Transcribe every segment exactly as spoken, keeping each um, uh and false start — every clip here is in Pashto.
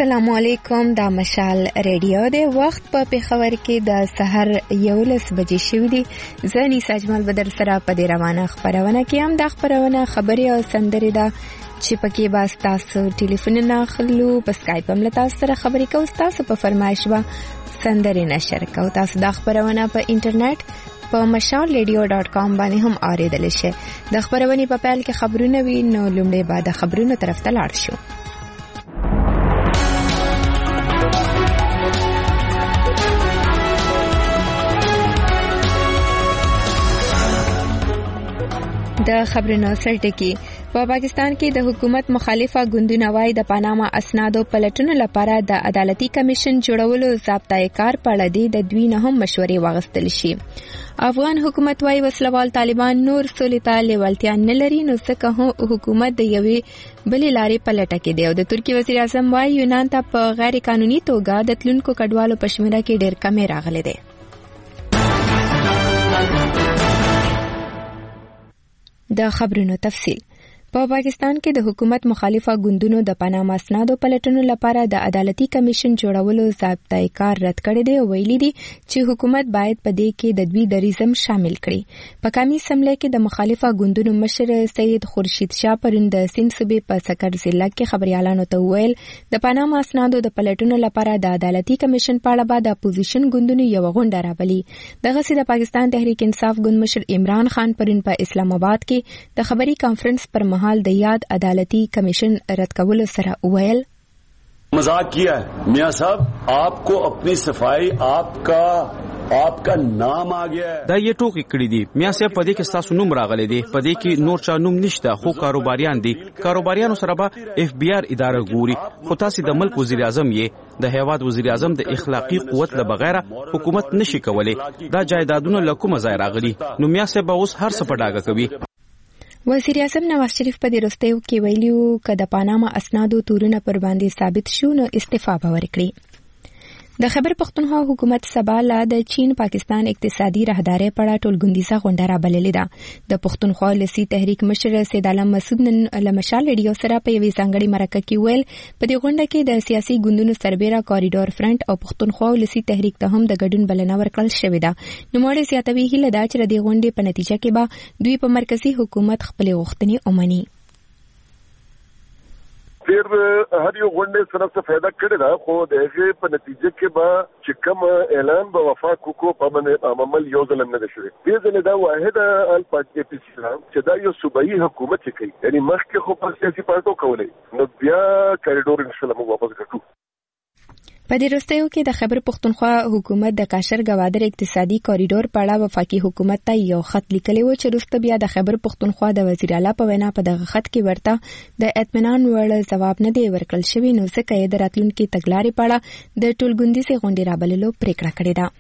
السلام علیکم. دا مشال ریډیو دی. وخت په پیښور کې د سحر یولس بجې شوې دي. زه نیسا اجمل بدر سره په دې روانه خبرونه کې هم د خبرونه خبري او سندري دا چې پکې باز تاسو ټلیفون نه خلو په اسکایپ هم له تاسو سره خبرې کوو. تاسو په فرمایش به سندري نشر کوو. تاسو د خبرونه په انټرنیټ په مشال ریډیو ډاټ کام باندې هم اوریدل شئ. د خبرونې په پیل کې خبرونه وي نو لومړی بعد خبرونو طرف ته لاړ شو. د خبرونو سرټکی په پاکستان کې د حکومت مخالفه ګوندونه وايي د پاناما اسنادو پلټنو لپاره د عدالتي کمیشن جوړولو ضابطه کار په اړه دی د دوی نه هم مشورې واغستل شي. افغان حکومت وايي وسلوال طالبان نور سولې ته لیوالتیا نه لري نو څنګه حکومت د یوې بلې لارې په لټه کې دی. او د ترکی وزیر اعظم وايي یونان ته په غیر قانوني توګه د تلونکو کډوالو په شمیره کې ډېر کمی راغلی دی. د خبرونو تفصیل. په پاکستان کې د حکومت مخالفه ګوندونو د پاناما اسنادو پلټنو لپاره د عدالتي کمیشن جوړولو ضابطه کار رد کړی دی او ویلي دي چې حکومت باید په دې کې د دوی دریزم شامل کړي. په قومي اسمبلی کې د مخالفه ګوندونو مشر سید خورشید شاه پرون د سند صوبې په سکر ضلع کې خبريالانو ته وویل د پاناما اسنادو د پلټنو لپاره د عدالتي کمیشن په اړه بعد اپوزیشن ګوندونو یو غونډه رابلی. دغه سي د پاکستان تحریک انصاف ګوند مشر عمران خان پرون په اسلام آباد کې د خبري کانفرنس پر حال د یاد عدالتي کمیشن رد کولو سره وویل مذاق کیا ہے میاں صاحب آپ کو اپنی صفائی آپ کا آپ کا نام آ گیا ہے. دا یې ټوکی کړی دي میاں صاحب په دې کې تاسو نوم راغلی دی. په دې کې نور چا نوم نشته خو کاروباریان دي. کاروباریانو سره به اف بی آر اداره ګوري خو تاسو د ملک وزیر اعظم یې د هیواد وزیر اعظم د اخلاقی قوت له بغیر حکومت نشي کولای. دا جایدادونه له کومه ځای راغلي نو میاں صاحب اوس هر څه په ډاګه کوي. وزیر اعظم نواز شریف په دې وروستیو کې ویلي وو چې د پاناما اسنادو تورونه پر باندې ثابت شو نو استعفا به ورکړي. د خیبر پختونخوا حکومت سبا لا د چین پاکستان اقتصادي راهداري په اړه ټولګوندیزه غونډه را بللې ده. د پختونخوا لسی تحریک مشر سید عالم مسعود نن له مشال ریډیو سره په یوې ځانګړي مرکه کې ویل په دې غونډه کې د سیاسي ګوندونو سربېره کوریډور فرنٹ او پختونخوا لسی تحریک ته هم د ګډون بلنه ورکړل شوې ده. نو مړې زیاتوي هیله ده چې د دې غونډې په نتیجه کې به دوی په مرکزی حکومت خپل غوښتنې ومني. پھر هر یو غونډه سره څه فائدہ کړی دا خو د هغه په نتیجه کې به چې کوم اعلان به وفاق وکړو په باندې عمل یو ځل نه شوی. دې ځل دا واحده ال پارټي پی سي چې دا یو صوبایي حکومت کوي یعنی مخکې خو په سیاسي پارټو کولای نو بیا کوریډور ان شاء الله موږ واپس کړو. په دې وروستیو کې د خیبر پختونخوا حکومت د کاشر گوادر اقتصادي کوریډور په اړه وفاقي حکومت ته یو خط لیکلی و چې وروسته بیا د خیبر پختونخوا د وزیر اعلی په وینا په دغه خط کې ورته د اطمینان وړ ځواب نه دی ورکړل شوی نو ځکه یې د راتلونکي تګلارې په اړه د ټولګوندیزې غونډې رابللو پریکړه کړې ده.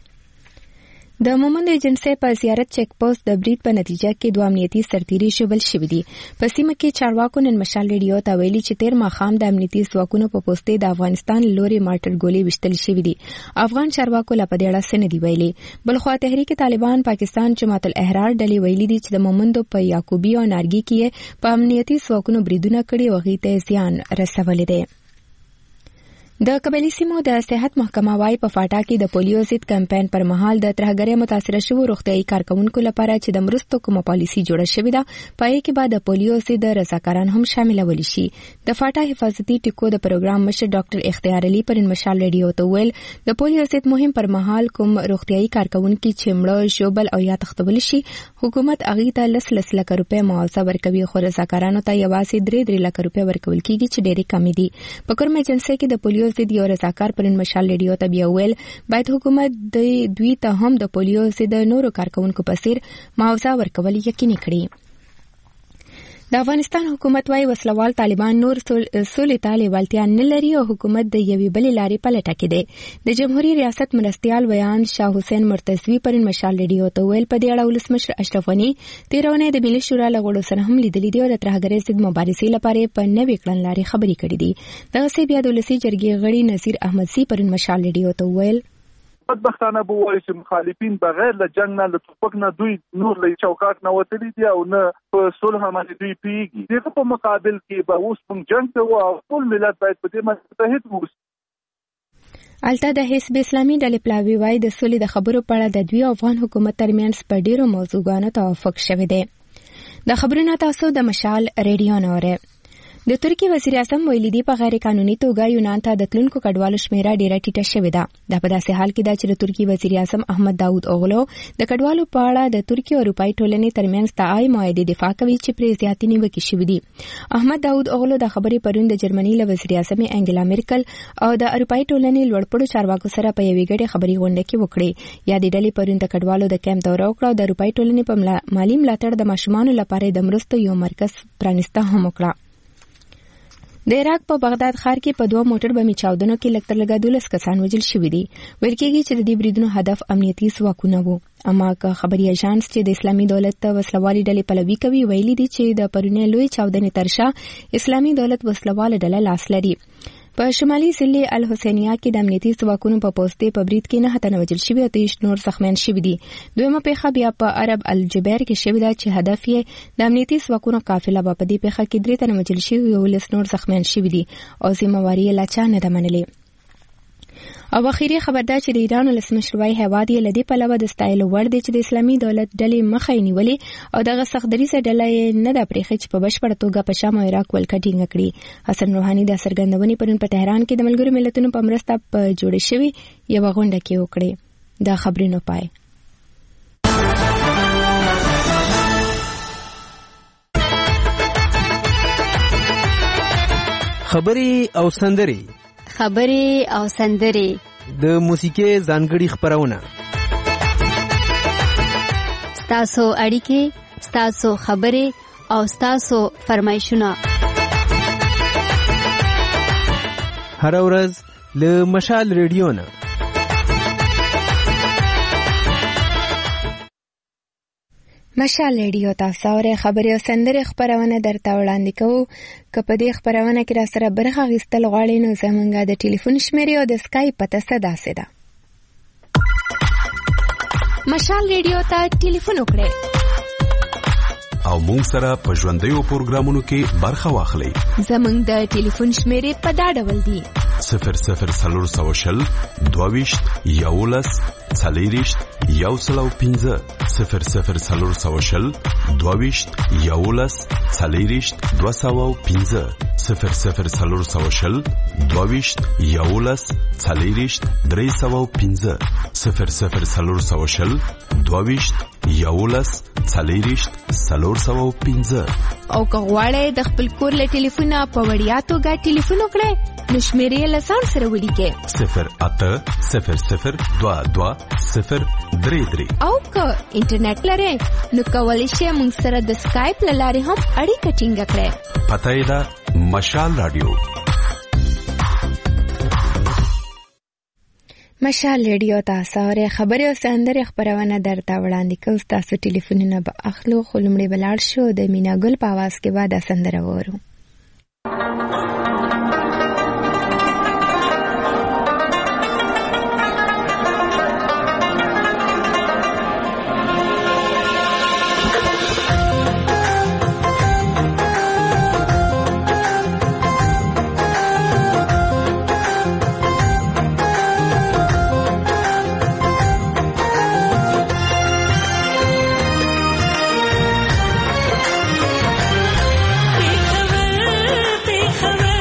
د مومند ایجنسی په زیارت چیک پوسټ د بریټ په نتیجه کې دوه امنیتي سرتیري شوبل شوې دي. په سیمه کې چارواکو نن مشال ریډیو ته ویلي چې تیر ماښام د امنیتي ځواکونو په پوسټې د افغانستان لوري مارټر ګولې وشتل شوې دي. افغان چارواکو لا په دې اړه څه نه دی ویلي. بلخوا تحریک طالبان پاکستان جماعت الاحرار ډلې ویلي دي چې د مومندو په یعقوبی او نارګي کې په امنیتي ځواکونو بریدونه کړي او هغې ته زیان رسولی دی. د قبایلی سیمو د صحت محکمه وايي په فاټا کې د پولیو ضد کمپاین پر مهال د ترهګرۍ متاثره شوو روغتیايي کارکونکو لپاره چې د مرستو کومه پالیسي جوړه شوې ده پای کې بعد د پولیو ضد رضاکاران هم شاملول شي. د فاټا حفاظتي ټکو د پروګرام مشر ډاکټر اختیار علي پر مشال ریډیو ته ویل د پولیو ضد مهم پر مهال کوم روغتیايي کارکونکو چې مړه شوبل او یا تختول شي حکومت هغه ته لس لس لک روپۍ معاوضه ورکوي خو رضاکارانو ته یوازې درې درې لک روپۍ ورکول کیږي چې ډېرې کم دي. په کوم ایجنسی کې د پولیو ضد یو رضاکار پرن مشال ریډیو ته بیا ویل باید حکومت د دوی ته هم د پولیو ضد نورو کارکونکو په څیر معاوضه ورکول یقیني کړي. د افغانستان حکومت وايي وسلوال طالبان نور سولې ته لیوالتیا نه لري او حکومت د یوې بلې لارې په لټه کې دی. د جمهوریت ریاست مرستیال ویان شاه حسین مرتضوی پرون مشال ریډیو ته ویل په دې اړه ولسمشر اشرف غني تیرونه د ملي شورا له غړو سره هم لیدلې دي او د ترهګرۍ ضد مبارزې لپاره په نوې کړنلارې خبرې کړې دي. دغه سی بیا د ولسی جرګې غړي نذیر احمدزي پرون مشال ریډیو ته ویل بدبختانه به وایي چې مخالفین بغیر له جنگ نه له توپک نه دوی نور له چوکاټ نه وتلي دي او نه په صلح باندې دوی پیږي. دغه په مقابل کې به اوس موږ جنگ کوو او ټول ملت باید په دې باندې متحد اوسي. الته د حزب اسلامي ډلې پلاوی وای د سولې د خبرو په اړه د دوی افغان حکومت ترمنځ په ډیرو موضوعاتو توافق شوی دی. د خبرونو تاسو د مشال ریډیو نه اورئ. د ترکی وزیر اعظم ویلي دی په غیر قانوني توګه یونان ته د تلونکو کډوالو شمیره ډیره ټیټه شوې ده. دا په داسې حال کې ده چې د ترکی وزیر اعظم احمد داود اوغلو د کډوالو په اړه د ترکی او اروپאי ټولنې ترمنځ تعهد معاهده دفاع کوي چې پرې زیاتې نیوکې شوې دي. احمد داود اوغلو د خبرې پرون د جرمني له وزیر اعظم انګلا میرکل او د اروپאי ټولنې لوړپوړو چارواکو سره په یوې ګډې خبري غونډه کې وکړې. یا د ډلې پرون د کډوالو د کیمپ دوره وکړه او د اروپאי ټولنې په مالی ملاتړ د ماشومانو لپاره د مرستو یو مرکز پرانیسته هم وکړه. د عراق په بغداد ښار کې په دوه موټر بمي چاودنو کې لږ تر لږه دولس کسان وژل شوي دي. ویل کېږي چې د دې بریدونو هدف امنیتي ځواکونه وو. اما که خبري اژانس چې د اسلامي دولت وسلوالي ډلې پلوي کوي ویلي دي چې د پرونی لوی چاودنې ترشا اسلامي دولت وسلواله ډله لاس لري. په شمالي ضلع الحسینیه کې د امنیتي ځواکونو په پوسټې په برید کې نه تنه وژل شوي او تیش نور زخمیان شوي دي. دویمه پیښه بیا په عرب الجبیر کې شوې ده چې هدف یې د امنیتي ځواکونو قافله په دې پیښه کې درې تنه وژل شوي او لس نور زخمیان شوي دي او ذمہواری یې لا چا نه ده منلې. او اخیری خبر ده چې د ایران ولسمشروي هیواد یې لدی په لور د ستایلو ور دي چې د اسلامي دولت ډلې مخه نیولې او دغه سختدریزه ډله نه د پریخي چې په بشپړ توګه په شام او عراق ولکټینګ کړي. حسن روحاني د سرګندونې پرون په تهران کې د ملګرو ملتونو په مرسته په جوړې شوی یو غونډه کې وکړي. دا خبرونه پای خبري او سندري خبري او سندري د موسیقي ځانګړي خبرونه ستاسو اړیکې ستاسو خبري او ستاسو فرمایشونه هر ورځ له مشال ریډیو نه. مشال ریډیو تاسو اورئ. خبري او سندري خبرونه درته وړاندې کوو. که په دې خبرونه کې را سره برخه اخیستل غواړئ نو زموږ د ټلیفون شمیرې او د سکایپ پته داسې ده. مشال ریډیو ته ټلیفون وکړئ او مونږ سره په ژوندیو پروګرامونو کې برخه واخلئ. زموږ د ټلیفون شمیرې په دا ډول دي: صفر صفر څلور سوه شل دوه ویشت یولس څلېرویشت یو سل او پنځه صفر صفر څلور سوه شل دوه ویشت یولس څلېرویشت دوه سوه او پنځه صفر صفر څلور سوه شل دوه ویشت یولس څلېرویشت درې سوه او پنځه صفر صفر څلور سوه شل دوه ویشت یولس څلېرویشت څلور سوه او پنځه. او که غواړئ د خپل کور له ټلیفونه په وړیا توګه ټلیفون وکړئ نو شمیرې له ځان سره ولیکئ: صفر اته صفر صفر دوه دوه صفر درې درې. او که انټرنیټ لرئ نو کولی شئ موږ سره د سکایپ له لارې هم اړیکه ټینګه کړئ. پته یې ده مشال رادیو. مشال ریډیو تاسو اورئ. خبري او سندري خبرونه درته وړاندې کوو. تاسو ټلیفونونه به اخلو خو لومړی به لاړ شو د مینا ګل په اواز کې به دا سندره وورو. خبر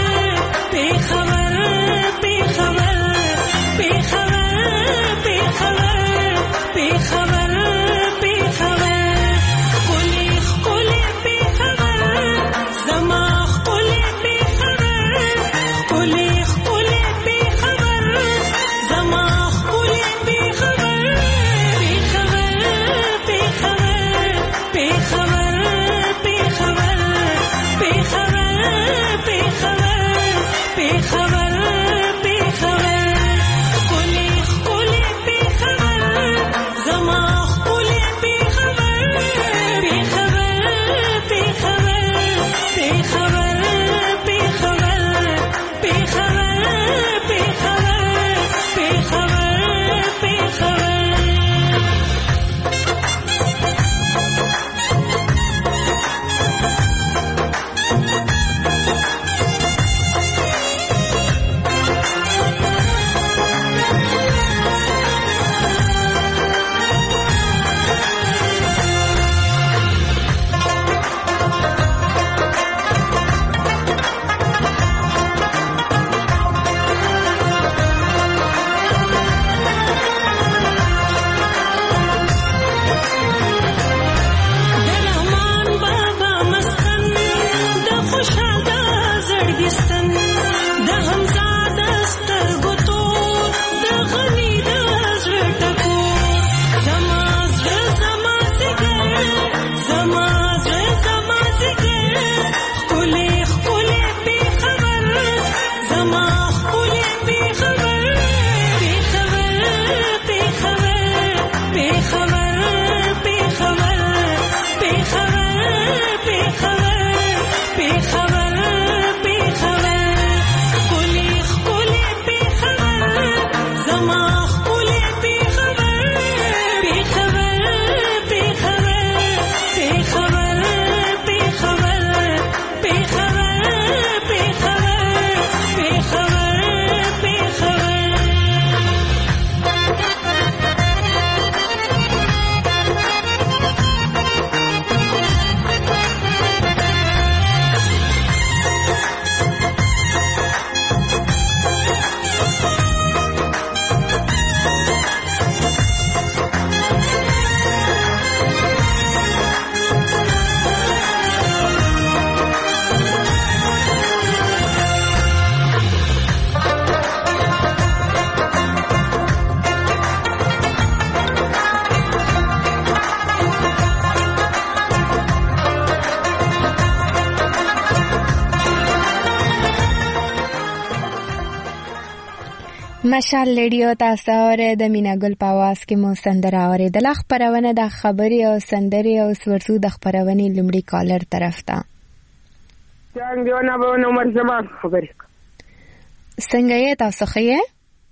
مشال ریډیو تاسو اورئ د مینا ګل په आवाज کې مو سندره اورېدل. خبرونه د خبري او سندري او ورسو د خبرونې لومړی کالر طرف ته. څنګه نه به نو مرزما خبرې څنګه یې تاسو ښه یې؟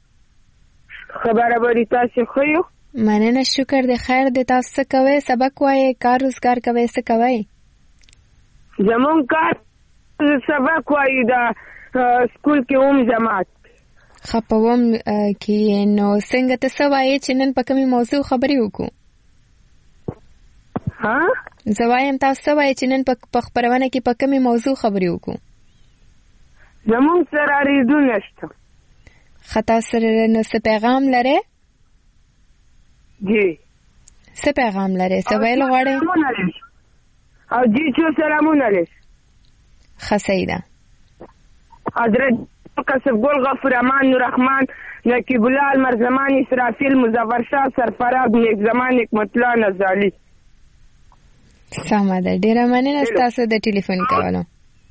خبره به تاسو ښه یو؟ مننه، شکر د خیر د تاسو څه کوئ؟ سبق وایې، کار روزګار کوئ، څه کوئ؟ زمون کار سبق وایي د سکول کې اوم جماعت خپوم کې. نو څنګه ته څه وایې چې نن په کومې موضوع خبرې وکړو؟ ها زه وایم تاسو څه وایې چې نن په خپرونه کې په کومې موضوع خبرې وکړو؟ زمون سره اړیدو نشته. ښه، تاسو سره نو څه پیغام لرئ؟ جی څه پیغام لرئ؟ څه ویل غواړئ؟ او جی چو سلامونه لرئ. ښه، صحیح ده. حضرت کسب ګل غفور امان نوررحمان نقیب الله المرزمان اسرافیل مظفر شاه سرفراز نیک زمان حکمت الله نزالی. سمه ده، ډیره مننه ستاسو د ټلیفون کولو.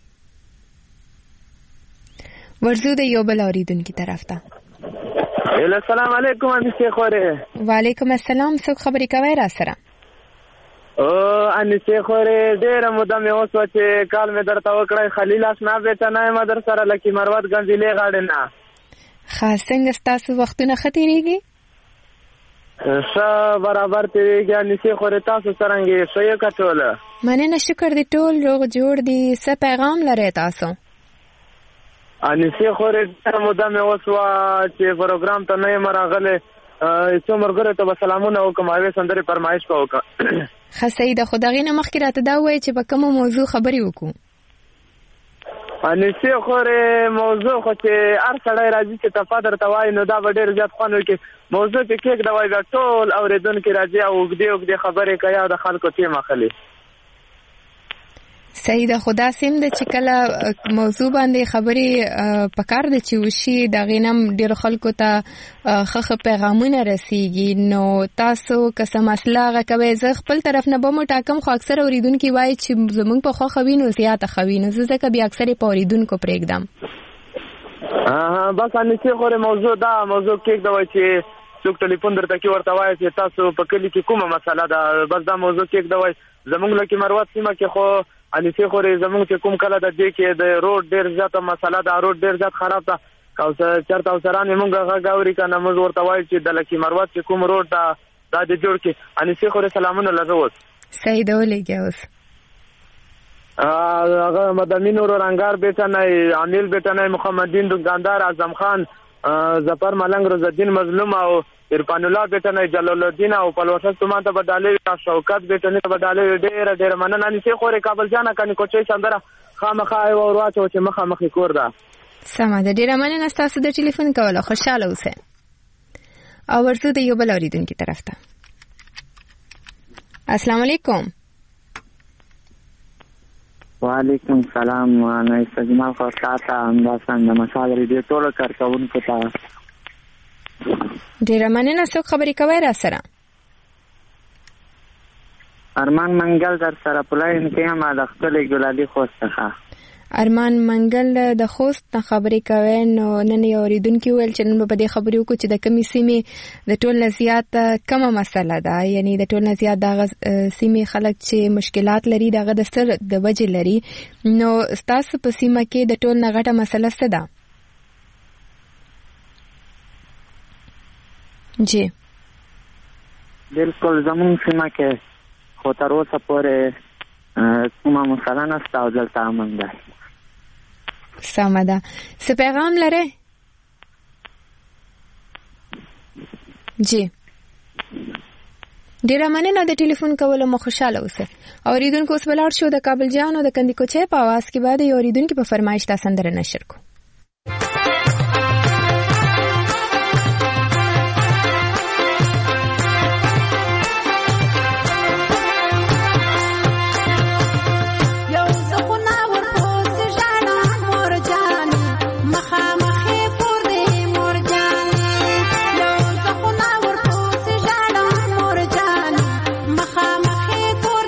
ورزو د یو بل اوریدونکي طرف ته. السلام علیکم انیسه خوره. وعلیکم السلام، څوک خبرې کوي را سره؟ او انیسه خوره ډیره موده مې اوس چې کال مې درته وکړای. خلیل اسنا بیٹا نه ما در سره لکی مروت گنجلې غاړه نه. خاص څنګه ستاسو وختونه ختیریږي؟ ښه برابر تیریږي. انیسه خوره تاسو څنګه شوی کټوله؟ مننه، شکر دې ټول روغ جوړ دي. څه پیغام لرئ تاسو؟ انیسه خوره ډیره موده مې اوس چې پروګرام ته نه یم راغلی. څو مرګره ته سلامونه وکم، اوی سندري فرمایش کو وکم. ښه، صحیح ده. خو دغې نه مخکې راته دا ووایئ چې په کومه موضوع خبرې وکړو؟ انیسه خورې موضوع خو چې هر سړی راځي چې تفا درته وایي نو دا به ډېر زیات خوند وکړي. موضوع چې کېږده وایي بیا ټول اورېدونکي راځي او اوږدې اوږدې خبرې کوي او د خلکو ټیم اخلي. صحیح ده. خو داسې هم ده چې کله موضوع باندې خبرې پکار ده چې وشي، د هغې نه هم ډېرو خلکو ته ښه ښه پیغامونه رسیږي. نو تاسو که څه مسله هغه کوئ، زه خپل طرف نه به مو ټاکم، خو اکثر اورېدونکي وایي چې زموږ په خوښه وي نو زیاته ښه وي، نو زه ځکه بیا اکثر یې په اورېدونکو پرېږدم. بس انیسې خورې موضوع دا موضوع کېږده وایي چې څوک ټلیفون درته کې ورته وایي چې تاسو په کلي کې کومه مسله ده، بس دا موضوع کېږده وایي. زموږ لکې مروت سیمه کې خو انیسه خورې زموږ چې کوم کله د دې کې د روډ ډېر زیاته مسله ده، روډ ډېر زیات خراب ده. او چېرته اوسران یې مونږ غږ اوري که نه موږ ورته وایو چې د لکې مروت چې کوم روډ ده دا دې جوړ کړي. انیسه خورې سلامونه لږه اوس. صحیح ده، ولېږه اوس. هغه مدني نور رنګار بیټه نه، عامل بیټه نه، محمدین دکاندار، اعظم خان، ظفر ملنګ، روزالدین مظلوم او عرفان الله بیٹه نه، جلال الدین او پلوشه ستومان ته بدالې شوکت بیٹه نه بدالې. ډېر ډېر مننه انیسه خورې. کابل جانه کني کوچې سندره خامخا او ورواچو چې مخه مخې کور ده. سمه ده، ډېره مننه ستاسو د ټلیفون کولو. خوشحاله اوسئ. او ورځو د یو بل اورېدونکي طرف ته. السلام علیکم. وعلیکم سلام. نه سجما خو تاسو انداسان د مشال ریډیو ټول کارکونکو ته ډیره مننه. څوک خبرې کوي را سره؟ ارمان منګل در سره پلاین کې هم د خپل ګلالي خوست څخه. ارمان منګل د خوست نه خبرې کوي. نو نن یو اوریدونکي ویل چې نن به په دې خبرې وکړو چې د کومې سیمې د ټول نه زیات کومه مسله ده، یعنی د ټول نه زیات دغه سیمې خلک چې مشکلات لري دغه د څه د وجې لري. نو ستاسو په سیمه کې د ټول نه غټه مسله څه ده؟ جی بالکل زمون سیمه کې خو تر اوسه پورې کومه مسله نشته او دلته امن ده. سمه ده. څه پیغام لرئ؟ جی ډیره مننه د ټلیفون کولو مو. خوشحاله اوسئ. اوریدونکو اوس به لاړ شو د کابل جانو د کندي کوچۍ په اواز کې به د یو اوریدونکي په فرمایش دا سندره نشر کو.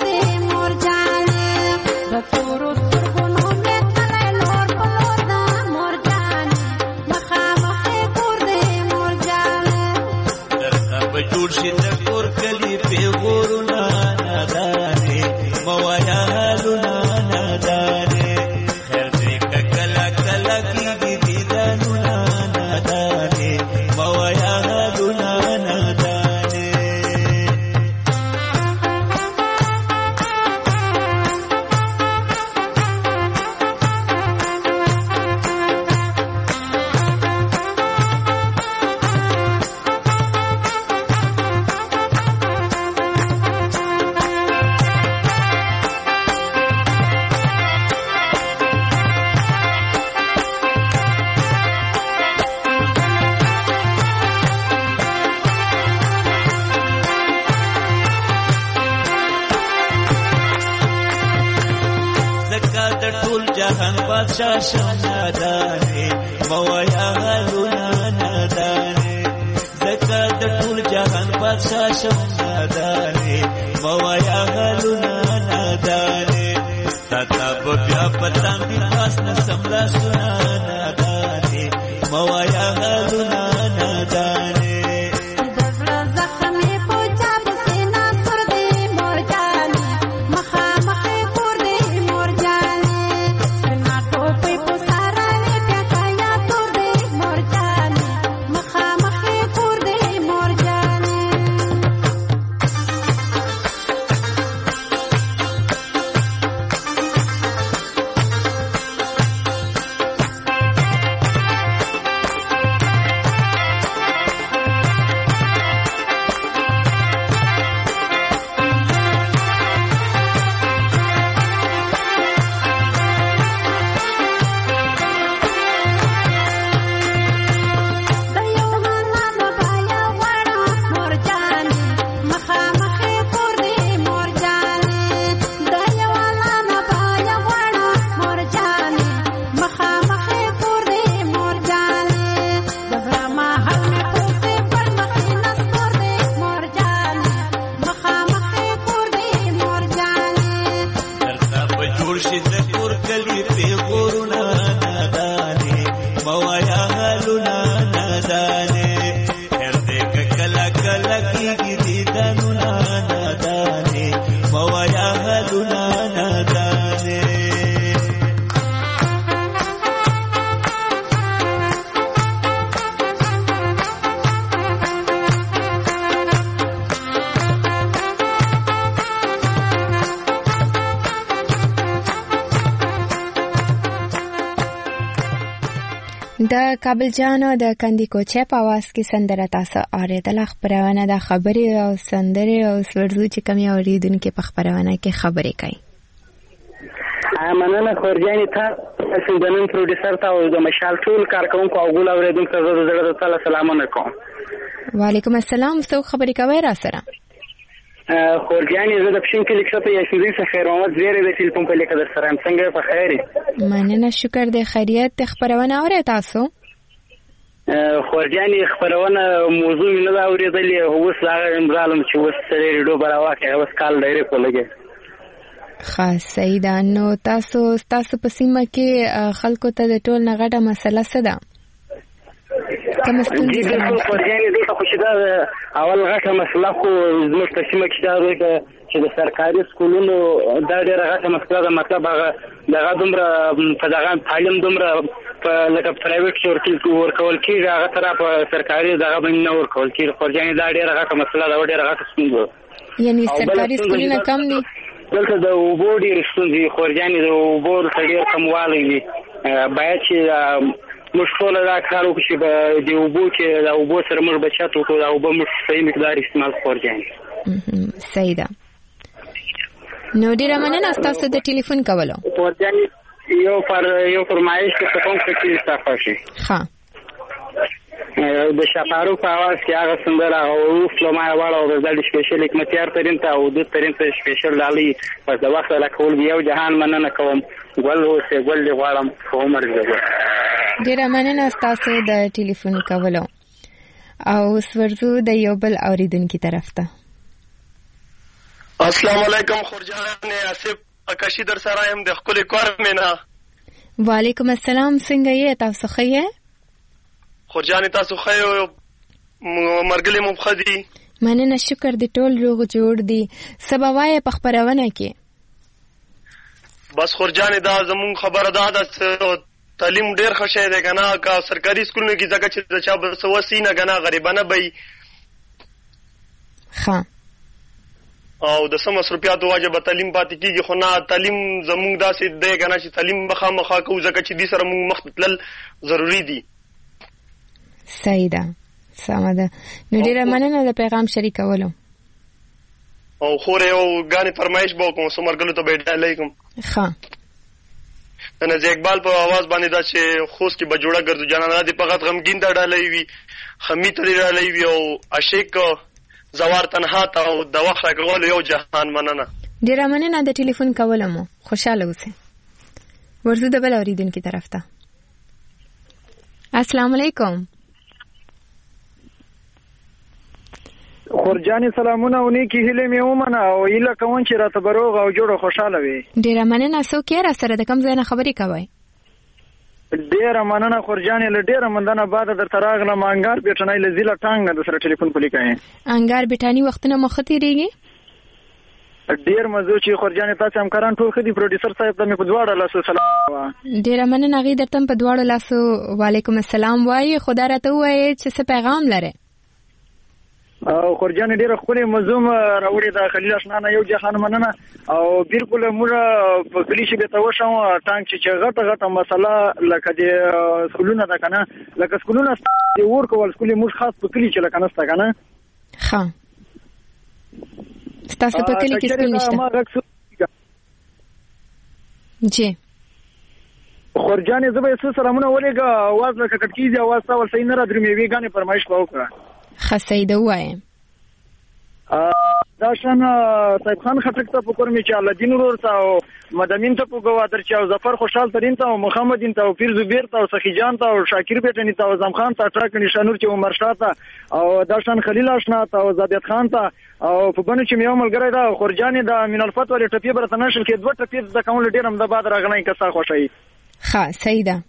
Toro, toro, no me بجوړ شي د کور کلی پیغورونه نادانې موایا حالونه نادانې خیر دې کله کله کېږي دیدنونه نادانې موایا حالونه نادانې شاشم نادانې موایا غلونه نادانې زکه د ټول جهان بادشاه شم نادانې موایا غلونه نادانې تاته به بیا پتان دي پاس نه سملا سنا نادانې موایا غلونه نادانې د کابل جانو د کندي کوچه په आवाज کې سندره تاسو اوریدله. خبرونه د خبري او سندره او سورزو چې کمی اوریدونکو په خبرونه کې خبرې کوي. مننه خورجاني ته سندنن پروډوسر ته او د مشال ټول کارکونکو او ګول اوریدونکو ته زړه تعالی سلامونه کوم. وعلیکم السلام. څو خبرې کوي را سره؟ خورجاني زه د پښین کې لیکته په یاسمین څخه خیر محمد زیری د ټلیفون په لیکه در سره هم څنګه په خیر؟ مننه شکر د خیریت خبرونه اورئ تاسو؟ خورجاني خبرونه موضوع نه دا اوریدلې اوس هغه امرالم چې اوس ریډیو براواکه اوس کال ډایرکټ ولګي. خاص سیدا نو تاسو تاسو په سیمه کې خلکو ته د ټول نه غټه مسله څه ده؟ کوم ستونزې دي؟ خورجاني دلته خو چې دا اول غټه مسله خو زموږ په سیمه کې دا دی چې د سرکاري سکولونو دا ډېره غټه مسله ده. مطلب هغه دغه دومره په دغه تعلیم دومره په لکه پرایویټ کې ورکول کېږي هغه طرح په سرکاري دغه باندې نه ورکول کېږي. خورجاني دا ډېره غټه مسله ده او ډېره غټه ستونزه. یعنې سرکاري سکولونه کم دي؟ دلته د اوبو ډېرې ستونزې خورجاني د اوبو ورته ډېر کموالی وي. باید چې موږ ټول دا کار وکړو چې د اوبو کې د اوبو سره موږ بچت وکړو، د اوبو موږ صحیح مقدار استعمال خورجاني. صحیح ده. نو ډېره مننه ستاسو د ټلیفون کولو. خورجاني یو پر یو فرمایش کې څه کوم څه کې استفاده شي. ها د شپارو په आवाज کې هغه سندره او فلمه واړه او د سپیشل حکمتیار ترين ته او د ترين ته سپیشل دالي پس د وخت لا کول یو جهان مننه کوم ګل اوسه ګل غواړم عمر زګو. ډیره مننه تاسو د ټلیفون کولو او سورزو د یو بل اوریدونکو طرف ته. السلام علیکم خورجان اسف اکشی در سره هم د خپل کور مینا. وعلیکم السلام څنګه یې تاسو ښه یې؟ خورجان تاسو خو مرګلې مبخدي مننه، شکر دې ټول روغ جوړ دي. سبا وایې په خبرونه کې بس خورجانې دا زمونږ خبره دا ده تعلیم ډېر ښه شی دی که نه، که سرکاري سکولونو کې ځکه چې د چا به څه وسي نه که نه غریبانه به وي ښه او د څه مصروفیاتو وجه به تعلیم پاتې کېږي، خو نه تعلیم زمونږ داسې دی که نه چې تعلیم به خامخا کوو ځکه چې دې سره مونږ مخ ته تلل ضروري دي. صحیح ده، سمه ده. نو ډېره مننه د پیغام شریکولو. او خور یو ګانې فرمایش به وکړم څو ملګرو ته به یې ډالۍ کړم. ښه د نزی اقبال په اواز باندې دا چې خوست کې به جوړه ګرځو جانانه دې فقط غمګین ته ډالۍ وي، خمي ته دې ډالۍ وي او عاشق زوار تنها ته او د وخت راکولو یو جهان. مننه، ډېره مننه د ټلیفون کولو مو. خوشحاله اوسئ. ورځو د بل اورېدونکي طرف ته. السلام علیکم. خورجانې سلامونه او نیکې هیلې مې ومنه او هیله کوم چې راته به روغ او جوړ او خوشحاله وي. ډېره مننه. څوک یې را سره د کوم ځای نه خبرې کوئ؟ ډېره مننه خورجانې، له ډېره مننه بعده درته راغلم. انګار بیټنۍ له ځیله ټانګ نه در سره ټلیفون پلی کوې. انګار بیټاني وختونه مو ښه تېرېږي؟ ډېر مزو چې خورجانې تاسې همکاران ټول ښه دي. پروډیوسر صاحب ته مې په دواړو لاسو سلام وه. ډېره مننه. هغې درته هم په دواړو لاسو وعلیکم السلام وایي. خو دا راته ووایې چې څه پیغام لرې؟ او خورجانې ډېره ښکلې موضوع م راوړې ده. خلیل اشنا نه یو جهان مننه. او بالکل موږ په کلي شي بېرته وشم ټانک چې چې غټه غټه مسله لکه د سکولونه ده که نه، لکه سکولونه د اور کول سکول موږ خاص په کلي چې لکه نسته که نه. ښه ستاسو په کلي کې سکول نشته؟ جی خورجانې زه به یې څو سلامونه ولېږه. اواز لکه کټ کېږي، اواز تا ول صحیح نه را درومېږي. ګانې فرمایش به وکړه. ښه صحیح ده ووایې. دا شان صاحب خان خټک ته په کور مې چې الدین ورور ته او مدمین ته په ګوادر چې او ظفر خوشحال ترین ته او محمدین ته او پیر زبیر ته او سخی جان ته او شاکر بیٹنی ته او زم خان ته ټرک نشانور چې عمر شاه ته او دا شان خلیل اشنا ته او زابط خان ته او په بنو چې یو ملګری دا خورجانې د من الفت ولې ټپی برته نشل کې دوه ټپی د کوم ډیر هم د باد راغلی کسا خوشي. ښه صحیح ده.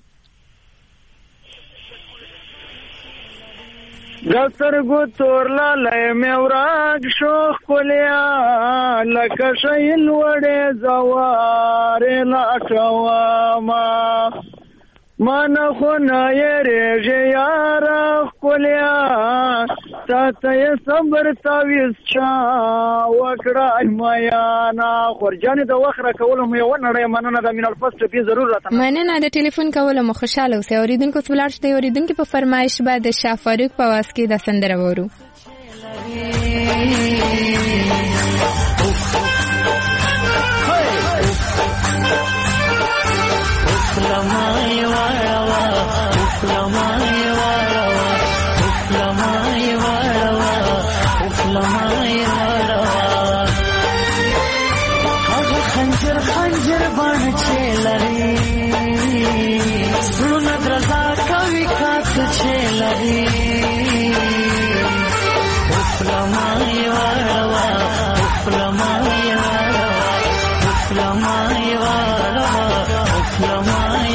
دسترګو تور لالی مې ورک شو ښکلیا لکه شیل وړې زوارې لټومه مانه خو نه یېرېږې یاره ښکلیا تاته یې صبر تعویض چا وکړی میانه. خورجانې د وخت راکولو مو یې ونړی. مننه د مین الفت ټپي ضرور راته مننه د ټلیفون کولو مو. خوشحاله اوسئ. اورېدونکو څه ولاړ شو د اورېدونکي په فرمایش به د شاه فاروق په اواز کې دا سندره وورو. لمای واړوا اوف لمای واړوا اوف لمای واړوا اوف لمای واړوا هغه خنجر خنجر باندې چې لري زړونه درزا کوي کاڅ چې لري اوف لمای واړوا اوف لمای واړوا اوف لمای واړوا اوف لمای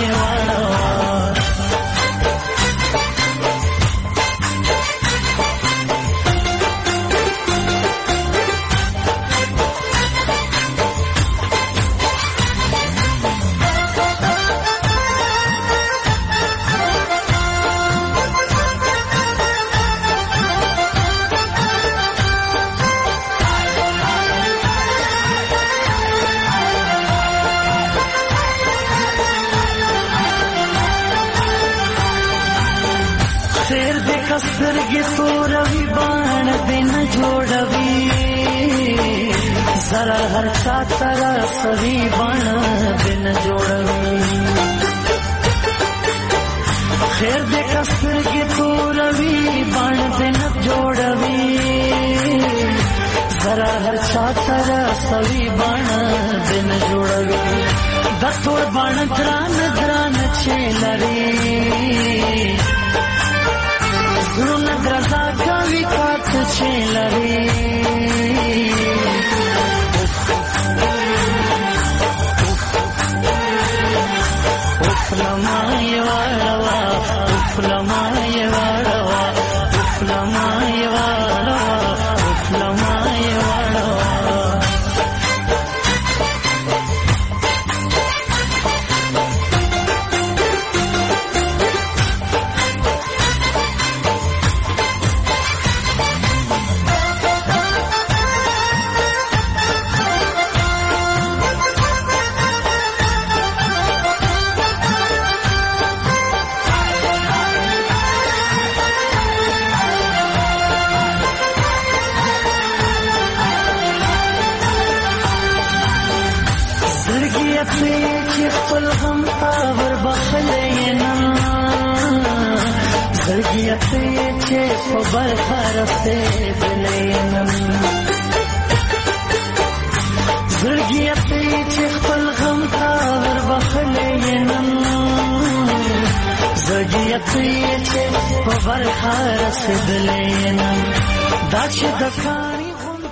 سترګې توروي باڼه دې نه جوړوي زره هر چا ته رسوي باڼه دې نه جوړوي خیر دې که سترګې توروي باڼه دې نه جوړوي زره هر چا ته رسوي باڼه دې نه جوړوي د ټول باڼه ګرانه ګرانه چې لري زړونه درزا کوي کاڅ چې لري اوف لمای واړوا اوف لمای واړوا اوف لمای واړوا اوف چې خپل غم تا ور بخلې نه زړګي چې په برخه رسېدلې نه زړګي چې خپل غم تا ور بخلې نه زړګي چې په برخه رسېدلې نه دا چې د کاڼي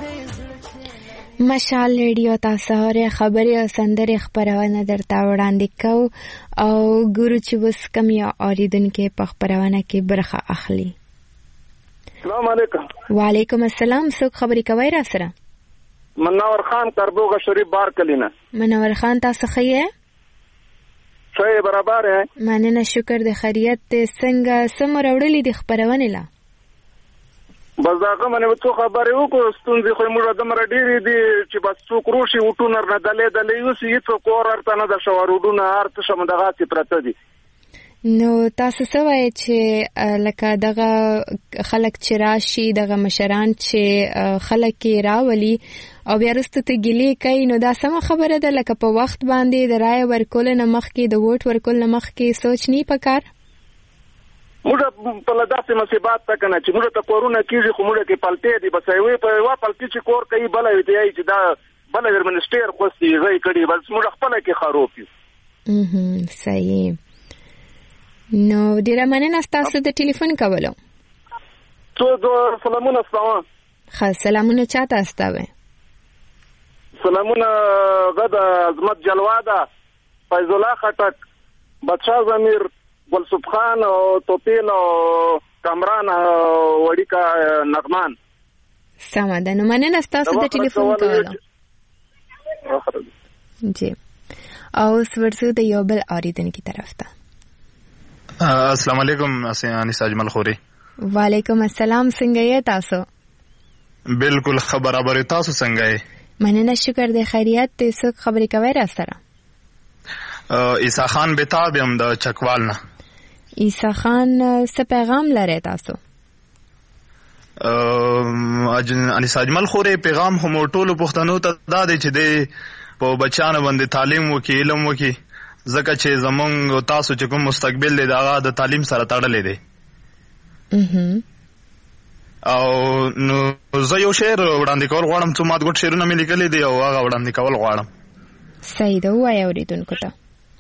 مشال ریډیو تاسو هره خبري او سندري خبرونه درته وړاندې کو او ګورو چې وس کم یا اوریدونکو په خبرونه کې برخه اخلي. السلام علیکم. وعلیکم السلام. څوک خبري کوي را سره؟ منور خان کربوغه شریف بار کلینا. منور خان تاسو خیه؟ صحیح برابر ہے. مننه شکر د خیریت څنګه سم راوړلې د خبرونه لا بس داغه باندې څو خبرې وکړو ستونزې خو موږ د مر ډېری دي چې بس څوک روشي وټونه نه دلې دلې یو سي څو کور ارته نه د شوارودونه ارته شم دغه چې پرته دي. نو تاسو څه وایي چې لکه دغه خلک چې راشي دغه مشران چې خلک راولي او بیا وروسته ته ګیلې کوي نو دا سمه خبره ده لکه په وخت باندې د رای ورکول نه مخکې د ووټ ورکول نه مخکې سوچ نه پکار موږ په لداسې مصیبات تک نه چې موږ ته کورونه کیږي خو موږ کې پلتې دي بس وي په وا پلتې چې کور کوي بل وي چې دا بل ورمنسټر خوستي غي کړي بس موږ خپل کې خروپ یو. اها صحیح. نو ډیر مننه تاسو د ټلیفون کولو. تو دو سلامونه ستاسو. خاص سلامونه چاته استاوي. سلامونه غدا عظمت جلواده فیض الله خټک بادشاہ ضمیر ګلصف خان او توپیل او کامران وړیکا نغمان. سمه ده. نو مننه تاسو د ټلیفون کولو. جی او ورسو د یو بل اوریدونکو طرف ته. السلام علیکم انیس اجمل خوري. وعلیکم السلام. څنګه یې تاسو؟ بالکل خبره تاسو څنګه یې؟ مننه شکر د خیریت تاسو خبرې کوي را سره. عیسی خان بتاب هم د چکوال نه. عیسی خان څه پیغام لري تاسو؟ انیس اجمل خوري پیغام هم ټولو پښتنو ته دا دی چې د په بچانو باندې تعلیم وکي علم وکي ځکه چې زمونږ تاسو چې کوم مستقبل دی دا د تعلیم سره تړلې دی. او نو زه یو شعر وړاندې کول غواړم څو مات ګټ شعرونه مې لیکلي دي او هغه وړاندې کول غواړم. صحیح ده وایي اوریدونکو ته.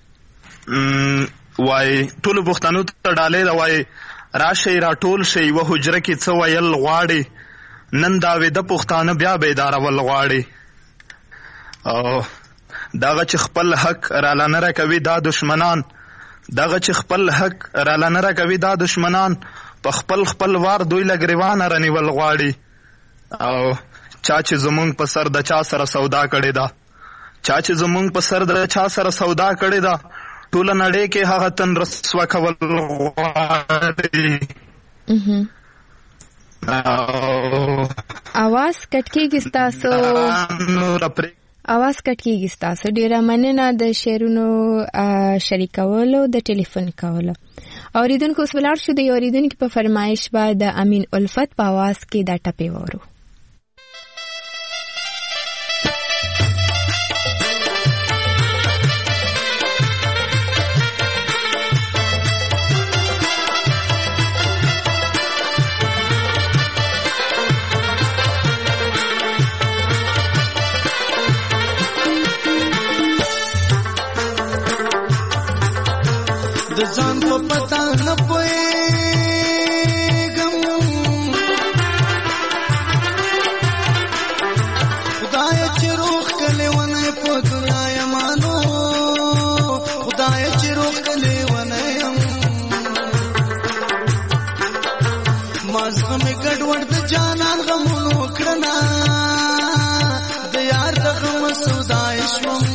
وای ټولو پښتنو ته ډالې دا وای راشي را ټول شي و حجره کې څه ویل غواړي نن دا وې د پښتانه بیا بیدار ول غواړي او داغه چې خپل حق را لنره کوي دا دشمنان داغه چې خپل حق را لنره کوي دا دشمنان په خپل خپل وار دوی لګریوان رنیول غواړي او چا چې زمونږ په سر د چا سره سودا کړي دا چا چې زمونږ په سر د چا سره سودا کړي دا ټول نړۍ کې هغه تن رسوا کول غواړي. اواز کټ کېږي تاسو اواز کټ کېږي تاسو ډیره مننه د شعرونو شریکولو د ټلیفون کولو. اوریدونکو اوس ولاړ شو د اوریدونکو په فرمایش بعد د امین الفت په आवाज کې دا ټپه وورو. د ځان په پتا نه پوهېږم خدای چې روح کلی ونه په دنیا یمانو خدای چې روح کلی ونه یم ما زغمې ګډوډ د جانان غمونو کړنه د یار د غم سودای شوم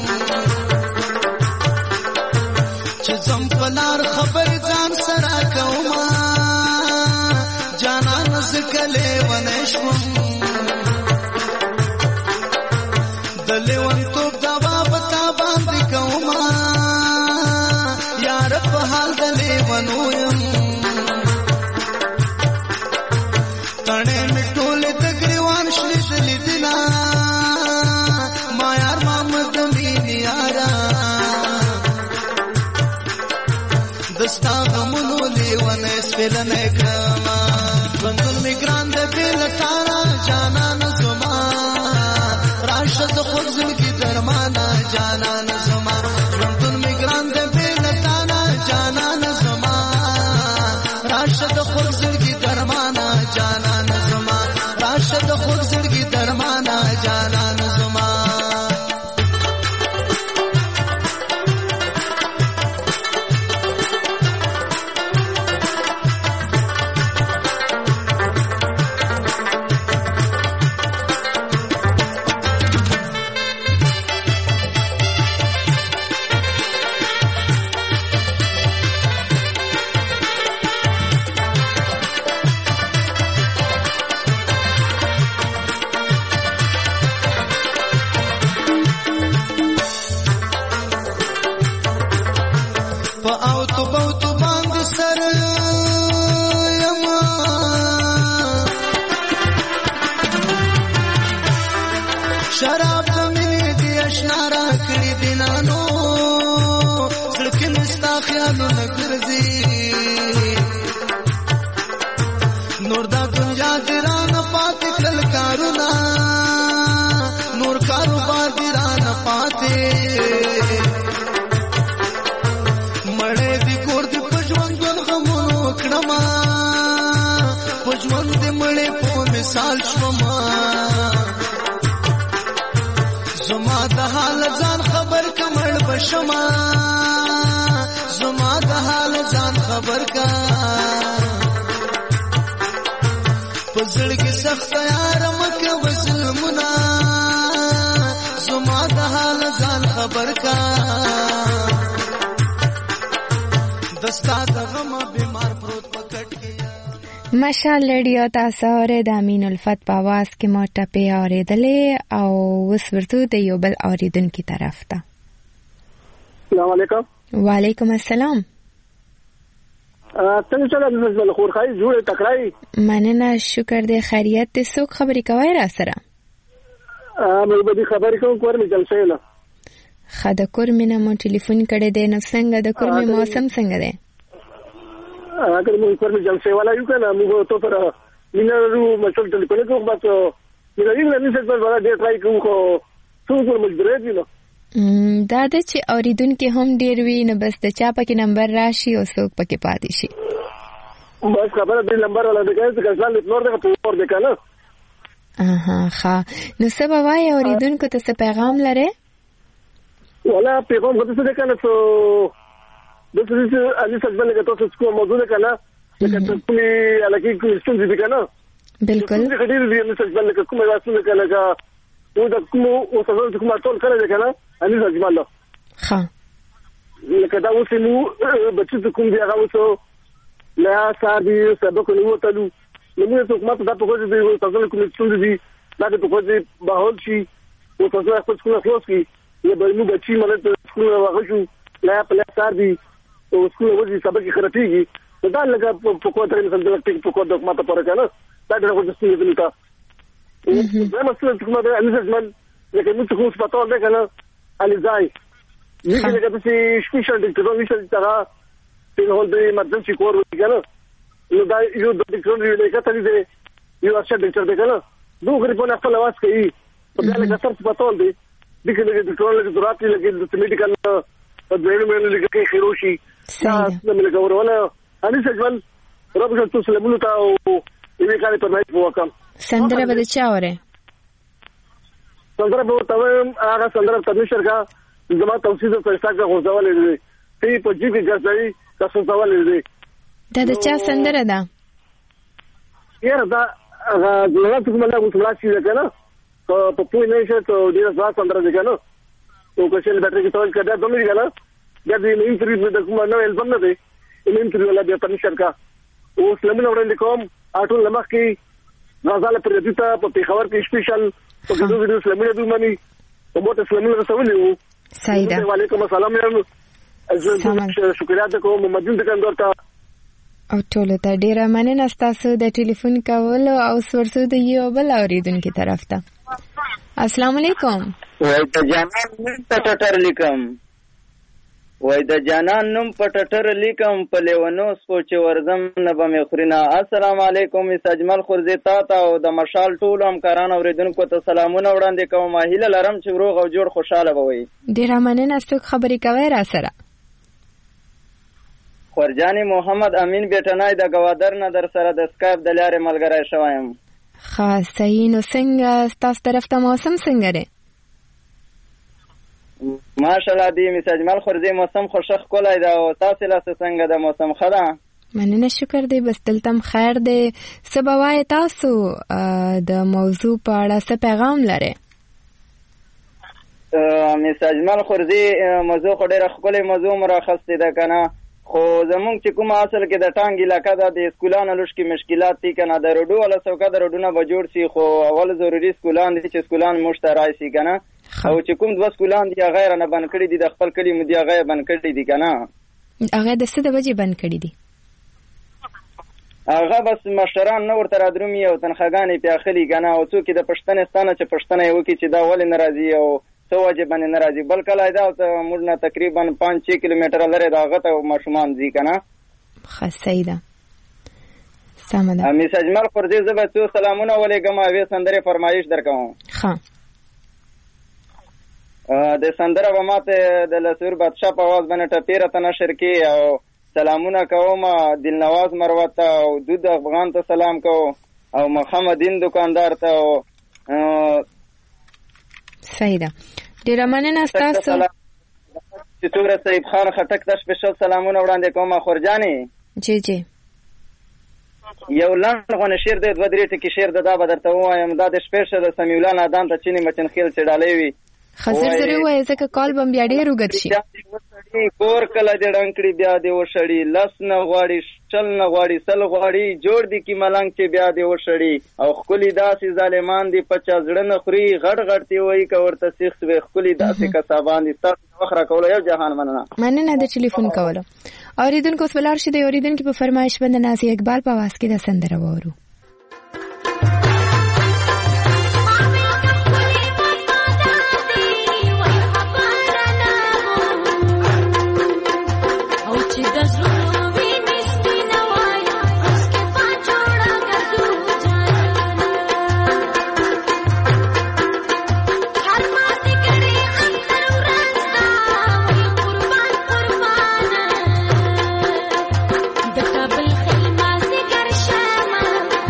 لار خبر ځان سره کوما جانا نسکلې ونشم دلون تو دوا پتا باندې کوما یار په حال دلې ونویم تڼې ملنه کما ژوندون می ګران د بیل تارا جانان زما راشد خود زړګي درمانا جانان زما ژوندون می ګران د بیل تارا جانان زما راشد خود زړګي درمانا جانان زما راشد خود زړګي درمانا جانان زما شراب زمینی دی اشنا را کړی دینانو زړه نستا خیالو نګرځي نور دا دنیا دران پاتې کل کارونا نور کاروبار دران پاتې مړې دی کور دی پښوند غمونو کړما پښوند دې مړې په مثال شوما زما د حال ځان خبر کمړ بشما زما د حال ځان خبر کا پزړ کې سخت یار مکه وسلمنا زما د حال ځان خبر کا دستا د غم بیمار پروت پکټ کې مشال لړیو تاسو اورې د امین الفت په आवाज کې مو ټپې اورېدلې او اوس ورته د یو بل اوریدونکو طرف ته. السلام علیکم. وعلیکم السلام. څنګه چلو د خور خای جوړه تکړای؟ مننه شکر دې خیریت دې څوک خبرې کوي را سره؟ ا مې به خبرې کوم کور می جلسه نه. خاله کور مې نه مو ټلیفون کړی دی نو څنګه د کور می موسم څنګه دی؟ اگر موږ پر جلسه والا یو کنه موږ ته پر مینرو مشل ټلیفون کوو بس مینه یې نه نشي پر ولا ډیر ټرای کوو خو څو پر مجبورې دي نو دا د چې اوریدونکو هم ډیر وی نه بس د چا پکې نمبر راشي او څوک پکې پاتې شي بس خبره دې نمبر ولا دغه څه ځان نور دغه پور دې کنه اها ښه نو سبا وای اوریدونکو ته څه پیغام لري ولا پیغام غوښته ده کنه څو د څه چې علي سجبل کې تاسو څه موضوع نه کنه لکه څه په لکه کې څه دي کنه بالکل د دې دې علي سجبل کې کومه واسطه نه کنه کا و د کوم او څه چې کومه ټول کړی ده کنه علي سجبل ها لکه دا اوس نو بچی ته کوم دی هغه اوس لا سادي سبق نو وتلو نو موږ څه کومه دا په کوم دی تاسو کوم څه دي دا په کوم دی باهول شي او تاسو خپل څه خلاص کی یا به نو بچی مله څه واغ شو لا په لا سادي او څه وځي سبق خرابيږي دا لګه په کوم طریقې سره د ټیک په کوم د ماته پر کنه دا د وځي څه دي تا دا مسله کومه ده ان ځمن لکه موږ څه څه پاتو ده کنه علي ځای یې لکه چې سپیشل ډاکټر نشي تا په هول د ایمرجنسي کور وکړه نو دا یو د ډاکټر یو لکه ته دې یو اصل ډاکټر ده کنه دوه غری په خپل आवाज کوي په دا لکه څه پاتو دي دغه د ډاکټر له ضرورت لګي د میډیکل په دغه مې لګي کې خیروشي تاسو مې لګور ولا اني سجل رب شتو سلامونه تا او دې کاري په نایت وکم سندره به چا وره سندره به تاسو هغه سندره تنشر کا زما توصیه پیسې کا غوځولې دي تی په جې کې ګرځي تاسو ځولې دي دا د چا سندره ده یاره دا هغه زما څه مله وسلاشي ده کنه په پوی نه شي ته دې ځا سندره ده کنه او کوشل بیٹری کې تول کړه دومره دی کنه دا دې انټرویو د کوم نو البم نه دی انټرویو ولا به تنشر کا او سلامونه وړاندې کوم اټول لمخ کې غزاله پر دې ته په پیښور کې سپیشل په دغه ویډیو سلامونه دوی مني او مو ته سلامونه رسولې وو سیدا وعلیکم السلام یم شکریہ کوم محمد دکاندار ته او ټول ته ډیره مننه تاسو د ټلیفون کول او ورسو د یو بل اوریدونکو طرف ته السلام علیکم وای ته جامع ته ټټر لیکم وای د جانان نوم په ټټر لیکم په لیونو سپو چې ورزم نه به مې خورینه. السلام علیکم مس اجمل خورزي تا ته او د مشال ټولو همکارانو اوریدونکو ته سلامونه وړاندې کوم. هیله لرم چې روغ او جوړ خوشاله به وي. ډیره مننه. څوک خبرې کوي را سره؟ خورجاني محمد امین بیٹنای د گوادر نه در سره د اسکایپ د لارې ملګری شوم. خاص صحیح. نو څنګه تاسو طرف ته موسم څنګه دی؟ ماشاءالله دی مس اجمل خورزي موسم خوشخ کولای دا او تاسو له څنګه د موسم خدا؟ مننه شکر دی. بس دلته خیر دی. سبا وای تاسو د موضوع په اړه څه پیغام لرئ؟ مس اجمل خورزي موضوع خو ډیره ښکلې موضوع مراخصه ده کنه، خو زمونږ چې کومه اصل کې د ټانګ علاقه ده د سکولانو لږ کې مشکلات دي کنه. د روډو ولا څوکا د روډونه به جوړ شي، خو اول ضروري سکولان دي چې سکولان موږ ته راشي کنه. او چې کوم دوه سکولان دي غیر نه بند کړي دي د خپل کلی مدیا غیر بند کړي دي کنه. هغه د څه د وجې بند کړي دي؟ هغه بس مشران نو ورته رادرومي او تنخواګانې پیاخلي کنه، او څوک د پښتنې ستانه چې پښتنه یو کې چې دا ولې ناراضي او څو وجه باندې ناراضي، بلکې لایدا موږ نه تقریبا پنځه شش کیلومتر لري دا غته ماشومان دي کنه. خاصیدا سمه ده. مس اجمل خورزي زبه تو سلامونه ولېګم او سندره فرمایش درکوم. ها د سندره به ماته د لسور بادشاہ په आवाज باندې ټپیره ته نشر کی او سلامونه کوم دلنواز مروت او دود افغان ته سلام کو او محمدین دکاندار ته او سیدا ډیر مننه تاسو. چې تور سیب خان خټک ته سپیشل سلامونه وړاندې کوم. خورجاني جی جی یو لنډ غو شعر د دوه درې ټکی شعر د دا بدرته وایم دا د سپیشل سمیع الله نادان ته چینی مچن خیل چډالې وی خسر سره وای ځکه کال بم بیا ډیر وګت شي. کور کله د ډنکړي بیا دی وشړی لس نه غواړي چل نه غواړي سل غواړي جوړ دی کی ملنګ چې بیا دی وشړی او خولي داسې ظالمان دی پچا زړه نه خوري غړ غړتي وای کورته سیخ وي خولي داسې کسابان دي تاسو وخره کول یو جهان مننه. مننه د ټلیفون کولو. اوریدونکو سوالار شه د اوریدونکو په فرمایش باندې نازي اقبال په واس کې د سندره وورو. د کابل خلما سي ګرشمه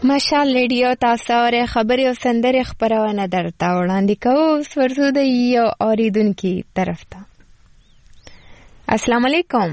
مشال ریډیو تاسو اورئ خبري او سندري خبرونه درته وړاندې کوو. اوس ورسو د یو اوریدونکو طرف ته. السلام علیکم.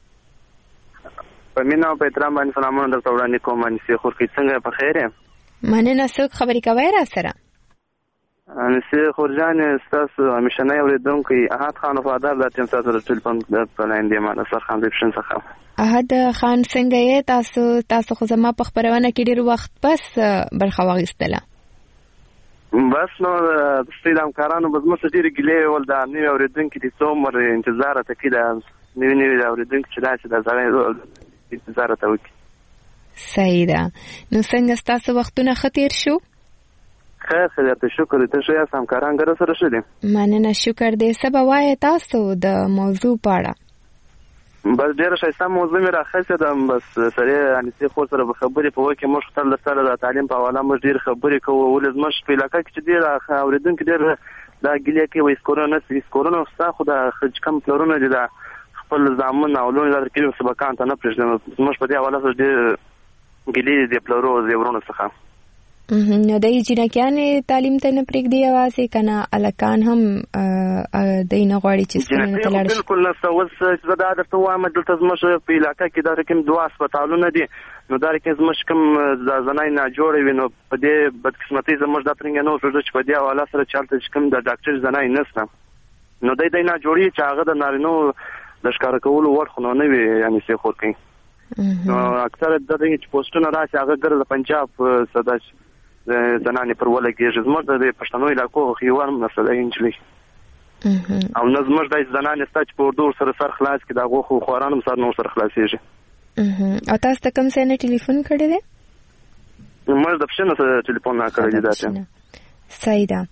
په مینا په احترام باندې سلامونه درته وړاندې کوم. انسي خورکی څنګه په خیر یې؟ مننه. څوک خبرې کوي را سره؟ انسي خورجان تاسو همیشنه اوریدونکو احد خان وفادار د ټیم تاسو د ټلیفون د پلاین دی مانه سر خان دپشن څخه. احد خان څنګه یې؟ تاسو تاسو خو زما په خبرونه کې ډیر وخت پس برخه واغستله. بس نو ستاسو د همکارانو به زموږ ډیر ګیلې ول دا نو اوریدونکو د څومره انتظار ته کې دا نو نو اوریدونکو چې دا چې دا ځای انتظار ته وکړي. صحیح ده. نو څنګه تاسو وختونه خطر شو؟ خیر خیر ته شکر ته شو یا همکاران ګره سره شه دي. مننه شکر دې. سبا وای تاسو د موضوع پاړه. بس ډیره شایسته موضوع مې راخصه ده. بس سره یعنی څه خو سره خبرې په وکه مخ تل سره د تعلیم په حواله مې ډیر خبرې کوو. ولې زموږ په علاقې کې چې ډیر اوریدونکو ډیر دا ګلیه کې وې سکورونه نه سکورونه وستا خو د خج کم پلورونه دي دا خپل ځامن اولون لار کې سبقان ته نه پرېږدم. زموږ په دې حواله سره ډیر ګلیه دي پلورو زیورونه څخه. نو د جنکیانې تعلیم ته نه پرېږدي یوازې کنه الکان هم د نه غواړي چې سکولونه ته لاړ شي؟ بالکل نه. اوس چې دا درته وایم دلته زموږ په علاقه کې دا کوم دوه هسپتالونه دي نو دا کې زموږ کوم ځانای نه جوړ وي نو په دې بدقسمتۍ زموږ د پرنګ نو ورته چې په دې حواله سره چالت کوم د ډاکټر ځانای نشته نو دای دای نه جوړي چې هغه د نارینو د ښکار کولو وړ خو نه وي یعنی څه خور کوي. نو اکثر د دې چې پوسټونه راشي هغه ګر د پنجاب صدا زنانې پر ولګېږي. زموږ د پښتنو علاقو خيوان مسله انجلي او نظمږ د زنانې ستاسو په اردو سره سر خلاص کې دا غوخو خورانم سر نو سر خلاصيږي. او تاسو ته کوم څه نه ټلیفون کړی دی؟ موږ د پښنو سره ټلیفون نه کړی دی. دا صحیح ده.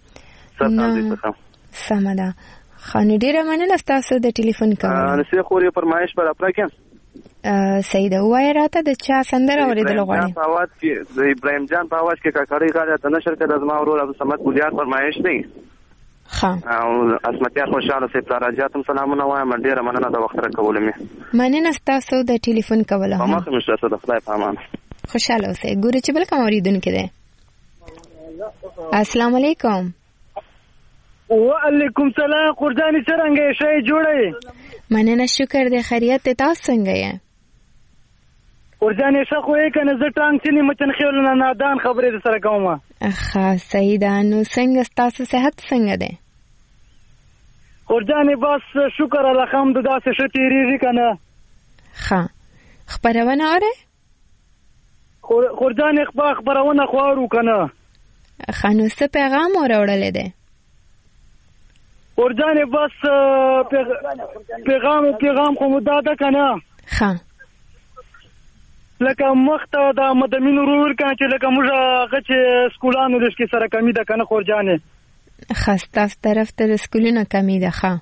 سمه ده. خاني ډیره مننه تاسو د ټلیفون کولو. انا سي خوري فرمایش پر خپل کې صحیح ده. وای راته د چا سندره اوریدل غواړي؟ په आवाज کې د ابراهيم جان په आवाज کې کاکړی غاړه ته نشر کړه زما ورور ابو سمد ګلیار فرمایش دی. ها او اسمتیار خوشاله سي پراجاتم سلامونه وایم. ډیره مننه د وخت راکول مې. مننه تاسو د ټلیفون کولو. په مخه مشه تاسو د خدای په امان. خوشاله اوسئ. ګوري چې بل کوم اوریدونکو دی. السلام علیکم. وعلیکم سلام. قرجانی څنګه شي جوړه؟ مننه شکر دې. خیریت ته تاسو څنګه یې؟ قرجانی شخو یې کنه زه ټانګ سینې مچن خیول نه نادان خبرې سره کوم. ښه صحیح ده. نو څنګه تاسو صحت څنګه ده؟ قرجانی بس شکر الحمد داسې ښه تیریږي کنه. ښه خبرونه اورئ؟ قرجانی خبرونه خوارو کنه. ښه نو څه پیغام اوروړل دی؟ قرجانی بس پیغام پیغام خو مدا ده کنه. ښه لکه مخته د مدمن ورور کنه چې لکه موږ هغه چې سکولانو د سره کمی ده کنه قرجانی. خسته طرف ته د سکولونو کمی ده. ښه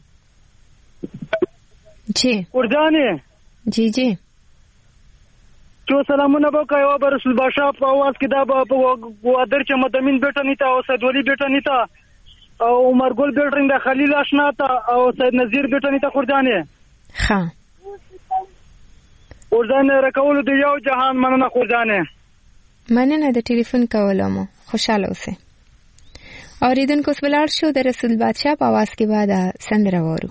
جی قرجانی جی جی جو سلامونه وکړ او بر رسول بادشاہ په आवाज کې دا په ادر چې مدمن بیٹا نیتا او سید ولی بیٹا نیتا او عمر ګل بیٹرنګ د خلیل آشنا تا او سید نذیر بیٹا نیتا قرجانی. ها قرجانی راکول د یو جهان مننه قرجانی. مننه د ټلیفون کولو مو. خوشاله اوسئ. اوریدونکو سوالار شو د رسول بادشاہ په आवाज کې بعد سندره وورو.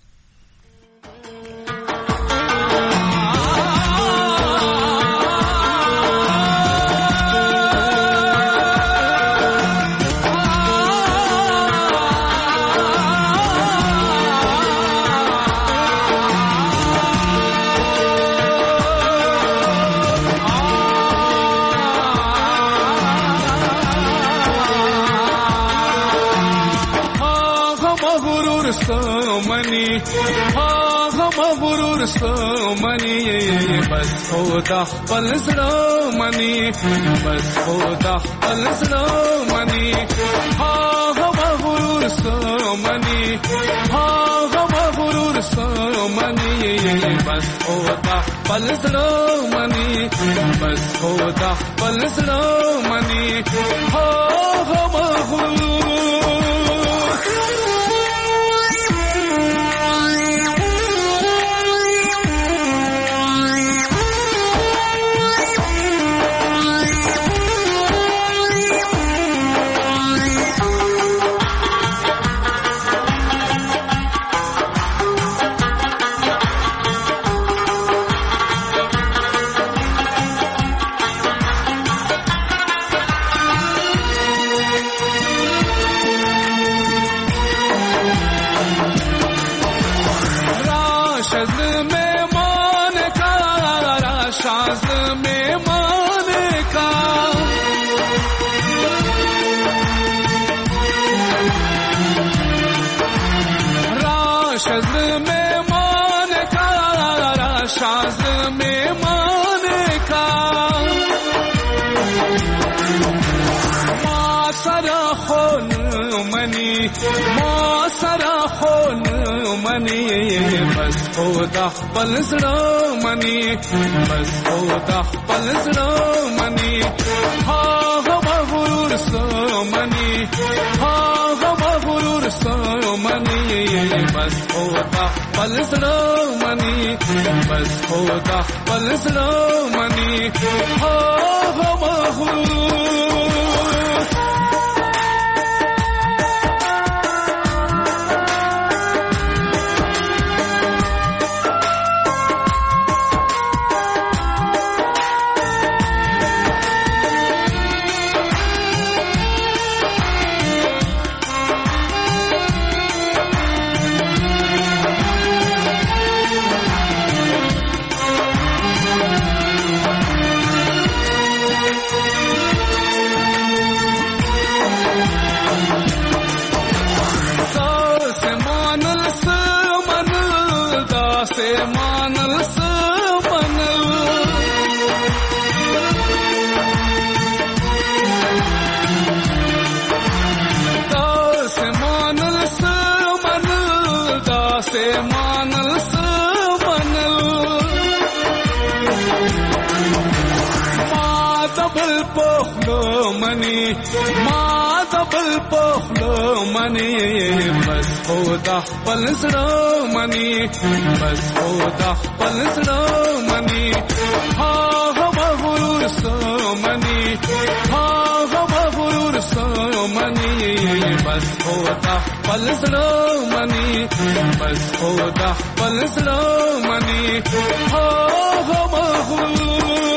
منی ها غم غرور سمنی بس خدا خپل زړه منی بس خدا خپل زړه منی ها غم غرور سمنی ها غم غرور سمنی بس خدا خپل زړه منی بس خدا خپل زړه منی ها غم غرور शाज में माने का राशद में माने का राशाज में माने का मा सरा खून मनी मा सरा खून मनी बस खुदा पलसरो मनी बस खुदा पलसरो मनी हा हा मगरूर सो मनी हा हा मगरूर सो मनी बस खुदा पलसरो मनी बस खुदा पलसरो मनी हा हा मगरूर बस खुदा पलसरो मनी बस खुदा पलसरो मनी हा हा मगरूर सो मनी हा हा मगरूर सो मनी बस खुदा पलसरो मनी बस खुदा पलसरो मनी हा हा मगरूर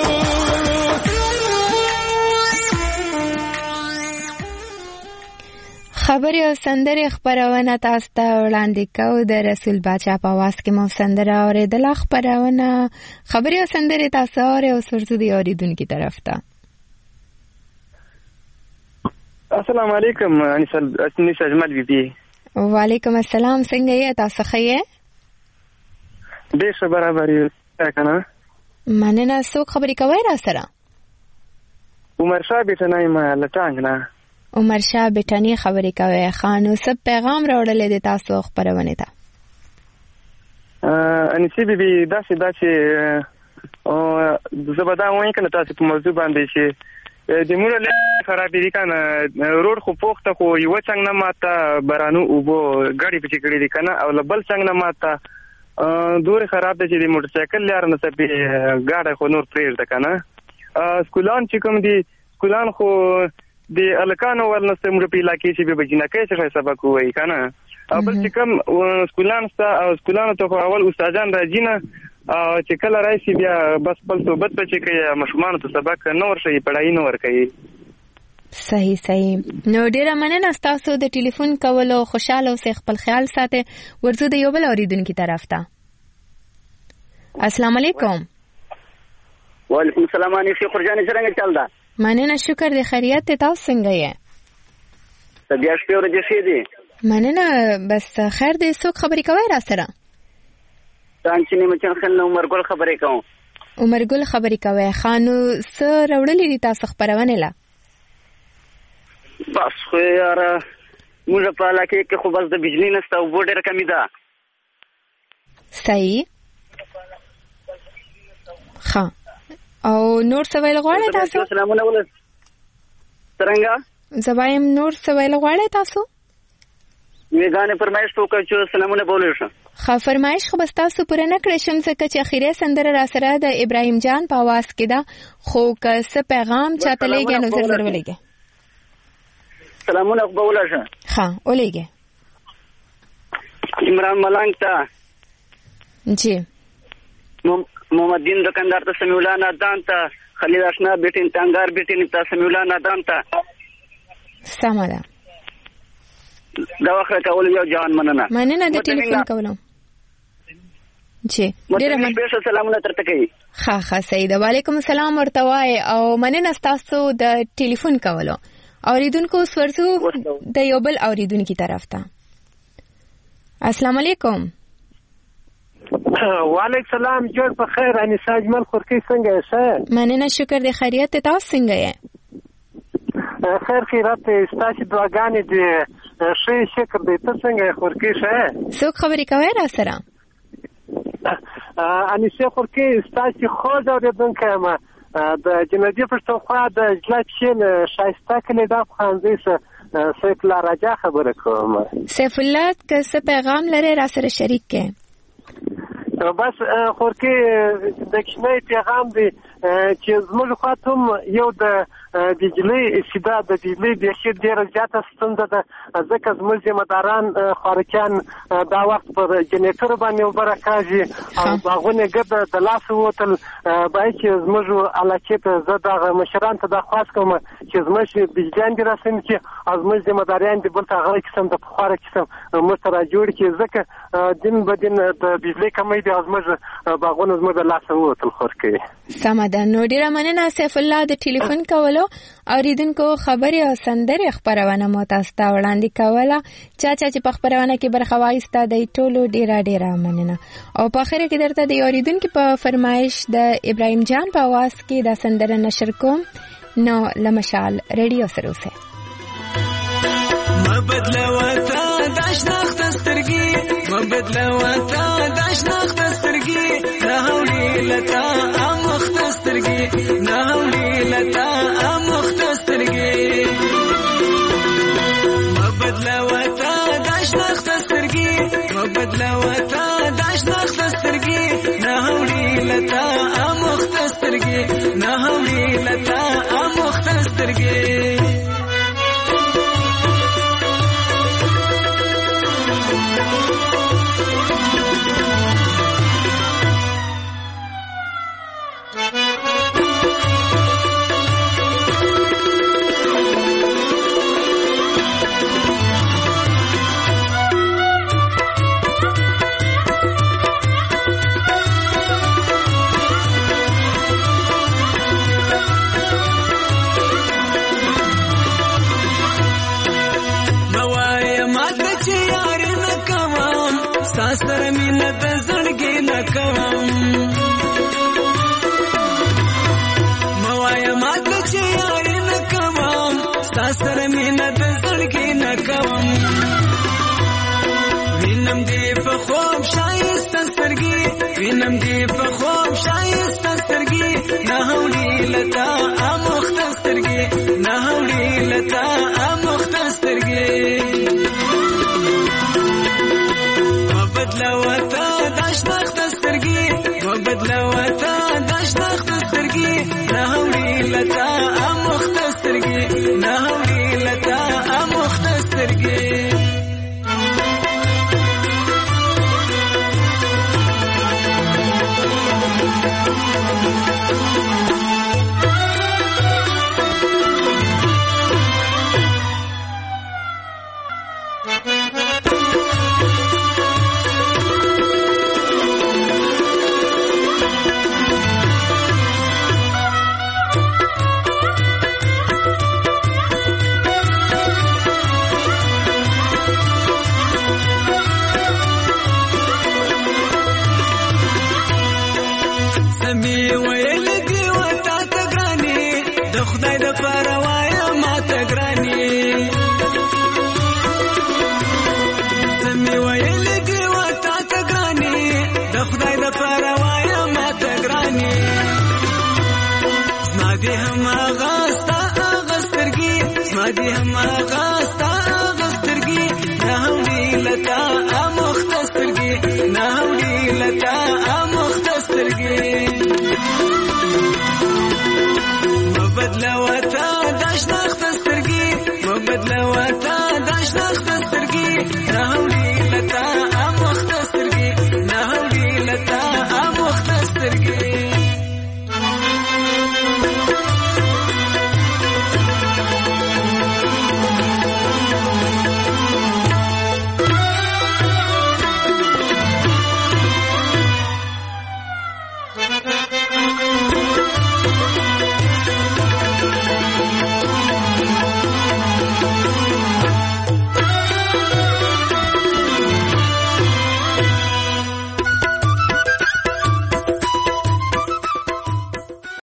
خبري او سندري خبرونه تاسو ته وړاندې کوو د رسول باچا په आवाज کې مو سندره اوریدل. خبرونه خبري او سندري تاسو اوري او سرته دی اوریدونکو طرف ته. السلام علیکم انیس اجمل بی بی. وعلیکم السلام. څنګه یې تاسو ښه یې؟ ډېر ښه برابر یې کنه. مننه. څوک خبرې کوي را سره؟ عمر شاه بیٹنای ما لټانګ نه. عمر شاه بیٹانی خبرې کوي. خانو سب پیغام راوړل دي تاسو خبرونه ته. انیسی بی بی داسې داسې او زبدا وایي کنه تاسو په موضوع باندې چې د مور له خرابې دي کنه روډ خو پوخته خو یو څنګه نه ماته برانو او بو غاډي پچې کړې دي کنه او لبل څنګه نه ماته دور خراب دي چې د موټر سایکل لار نه سپي غاډه خو نور پرېږ ده کنه. سکولان چې کوم دي سکولان خو د الکانو ولنسته مړ په علاقې چې به بجنه کې څه سبق وایي کنه. او بل چې کوم سکولان ستا او سکولانو ته اول استادان راځي نه چې کله راشي بیا بس خپل صحبت په چې کوي مشمانو ته سبق نه ورشي پړای نه ور کوي. صحیح صحیح. نو ډیره مننه تاسو د ټلیفون کولو. خوشاله اوسئ، خپل خیال ساتئ. ورځو د یو بل اوریدونکو طرف ته. السلام علیکم. وعلیکم السلام. انیس خورجانی څنګه چل دا؟ مننه. شکر د خیریت ته. تاسو څنګه یې؟ طبيعت په ورځ ښه دي. مننه. بس خیر دې. څوک خبرې کوي را سره؟ څنګه چې مچن خل عمر ګل خبرې کوم. عمر ګل خبرې کوي. خانو سره وړلې دي تاسو خبرونه لا؟ بس خو یاره موږ په علاقې کې خو بس د بجلی نشته او ډېره کمی ده. صحیح. ښه. او نور څه ویل غواړئ تاسو؟ سلامونه ولې څنګه زبایم نور څه ویل غواړئ تاسو؟ ویګانې فرمایش وکړ چې سلامونه بولې شم. ښه فرمایش خو بس تاسو پوره نه کړی شم ځکه چې اخیری سندره را سره د ابراهیم جان په आवाज کې ده. خو که څه پیغام چاته لېږي نو زر زر ولېږه. سلامونه بولې شم. ښه ولېږه. عمران ملنګ ته جی. محمد دین دکاندار ته سمیع الله نادان ته خلیل آشنا بیٹین تانګار بیٹین ته سمیع الله نادان ته سمه ده. دا وخت کول یو جان مننه. مننه د ټلیفون کولو. چې ډیره مننه سلامونه ترته کوي. ها ها سید وعلیکم السلام ورته وای او مننه تاسو د ټلیفون کولو. اوریدونکو سورسو د یو بل اوریدونکو طرف ته. السلام علیکم. وعلیکم السلام. جوړ په خیر. انیسا اجمل خورکی څنګه یې؟ مننه شکر دی خیریت ته. تاسو څنګه یې؟ خیر خیرات ستاسو دعاګانې دي. ښه شکر دی. ته څنګه یې خورکی ښه؟ څوک خبرې کوي را سره؟ انیسا خورکی ستاسو خو دا اوریدونکو یم د جنودي پښتونخوا د جلات شین شایسته کلی دا خانځي سره سیف الله راجا خبره کوم. سیف الله که څه پیغام لري را سره شریک کې؟ بس خورکی د کښنی پیغام دی چې زموږ خواته یو د بجلی سیده د بجلی بیخي ډېره زیاته ستونزه ده ځکه زموږ ذمهداران خوارکیان دا وخت پر جنریټر باندې اوبه راکاږي او باغونه ګرده د لاسه ووتل. باید چې زموږ علاقې ته زه دغه مشران ته درخواست کوم چې زموږ بجلیان دې راسم کړي او زموږ ذمهداریان دې بل ته هغه قسم د پخواره قسم موږ ته راجوړ کړي ځکه دین به دین د بجلی کمی دی او زموږ باغونه زموږ د لاسه ووتل. خورکي سمه ده. نو ډېره مننه سیف الله د ټلیفون کولو. اوریدونکو خبرې او سندرې خبرونه مو تاسو ته وړاندې کوله. چا چا چې په خبرونه کې برخه واخیسته د ټولو ډېره ډېره مننه. او په اخر کې درته د اوریدونکو په فرمایش د ابراهیم جان په आवाज کې دا سندره نشر کوم. نو لمشال ریډیو سره اوسه. مبدلوتا داشناخت سترګي مبدلوتا داشناخت سترګي نهولي لتا امخت سترګي نهولي لتا امخت سترګي مبدلوتا داشناخت سترګي مبدلوتا داشناخت سترګي نهولي لتا امخت سترګي نهولي لتا امخت سترګي ساسر مینه د زړګي نکوم موایا مات چې یار نکوم ساسر مینه د زړګي نکوم وینم دې په خوب شایسته سترګي وینم دې په خوب شایسته سترګي نه هولي لتا امخت سترګي نه هولي لتا امخت سترګي بدلوتا داشناخت سترګي وبدلوتا داشناخت سترګي نهولي لتا امخت سترګي نهولي لتا امخت سترګي دي هم غاستا غسترګي ما دي هم غاستا